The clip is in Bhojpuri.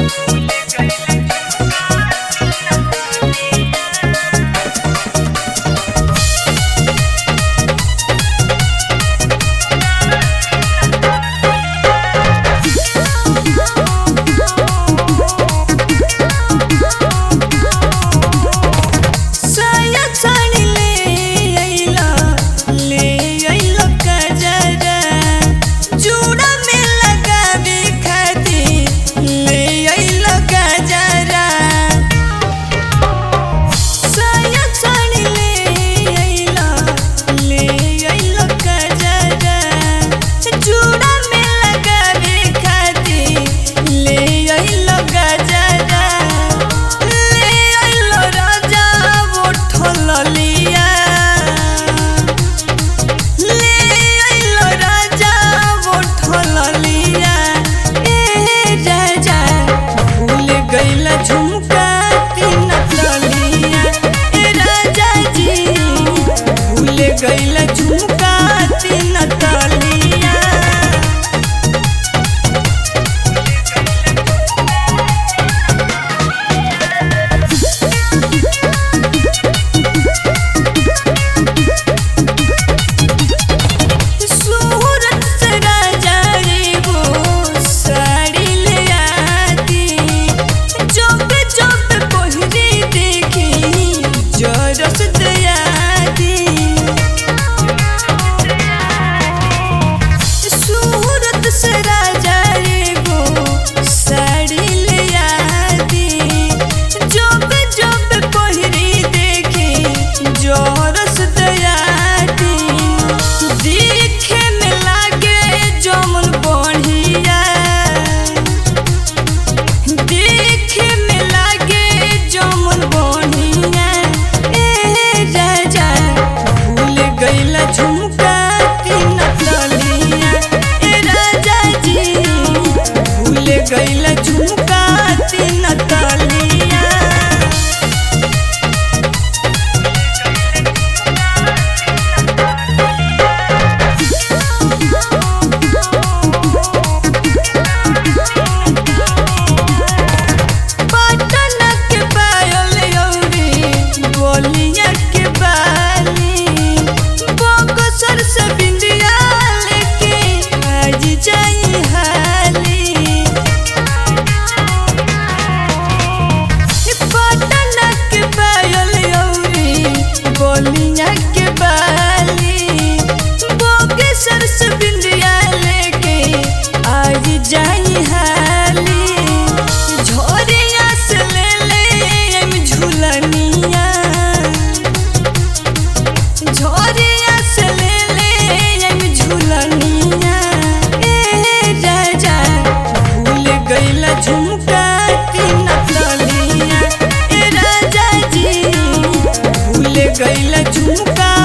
गइल झुमका तीन तलिया। सूरत से राजा रे वो साड़ी ले आती, जब जब पहिरी देखी जरस दया दी। सूरत से राजा रे वो साड़ी ले आती, जब जब पहिरी देखी जरस दया दी। देखे में लागे जमन बढ़िया, देखे में लागे जमन बढ़िया। ए राजा भूल गइल झुमका तीन तलिया। ए राजा जी भूल गइल झुमका तीन तलिया। पटना के पायल अउरी बोलिया के बाली, बक्सर से बिंदिया लेके आज जाई हाली। पटना के पायल अउरी बोलिया के बाली, बक्सर से बिंदिया लेके आज जाई हाली। झोरिया से ले ले झुलनिया, झोरिया से ले ले झुलनिया। ए राजा भूल गइल झुमका तीन तलिया। ए राजा जी भूल गइल झुमका